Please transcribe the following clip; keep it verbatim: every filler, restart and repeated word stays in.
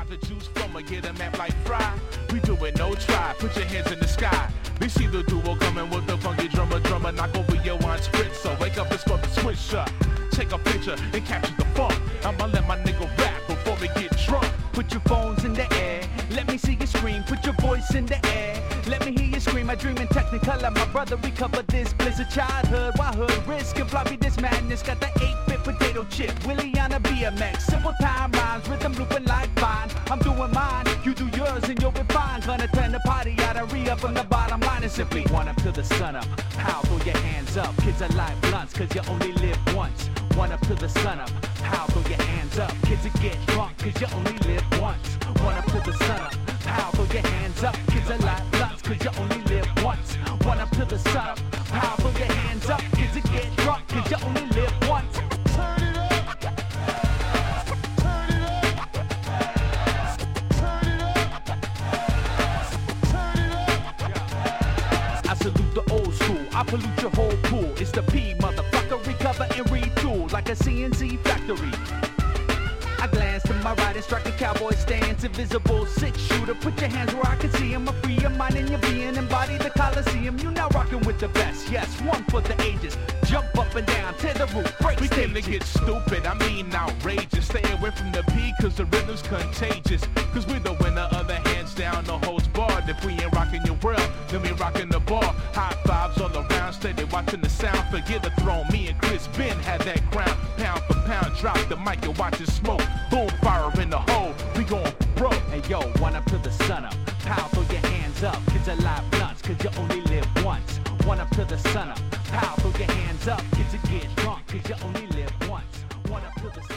got the juice from a get 'em at like fry. We do it, no try, put your hands in the sky. We see the duo coming with the funky drummer, drummer, knock over your wine spritz. So wake up and start the switch up. Take a picture and capture the funk. I'ma let my nigga rap before we get drunk. Put your phones in the air, let me see you scream. Put your voice in the air, let me hear you scream. I dream in Technicolor, my brother recovered this blizzard childhood. Why hood risk and floppy this madness? Got the eight-bit potato chip, Willie on a B M X. Simple time rhymes, rhythm looping like fine. I'm doing mine, you do yours and you'll be fine. Gonna turn the party out and re-up from the bottom line. It's simply one up to the sun up. How throw your hands up, kids are like blunts, cause you only live once. One up to the sun up, how throw your hands up. Kids will get drunk, cause you only live once. One up to the sun up, how throw your hands up. Kids are like blunts, cause you only live once. One up to the sun up, how throw your hands up. Kids will get drunk, cause you only live once. Turn it up, turn it up, turn it up, turn it up. I salute the old school, I pollute your whole pool. It's the P, motherfucker, recover and retool like a C N C factory. I glance to my right and strike a cowboy stance. Invisible six shooter, put your hands where I can see him. A free your mind and your being, embody the Coliseum. You now rocking with the best, yes, one for the ages. Jump up and down, tear the roof, break We stages. came to get stupid, I mean outrageous. Stay away from the P, cause the rhythm's contagious. Cause we the winner of the hands down, the host barred. If we ain't rocking your world, then we rocking the bar. High fives all around, steady watching the sound. Forget the throne, me and Chris Ben had that crown. Pound for pound, drop the mic and watch it smoke. Boom, fire in the hole, we gon' broke. Hey yo, one up to the sun up. Pow, throw your hands up. Kids are like blunts, cause you only live once. One up to the sun up. Pow, throw your hands up. Kids will get drunk, cause you only live once. One up to the sun up.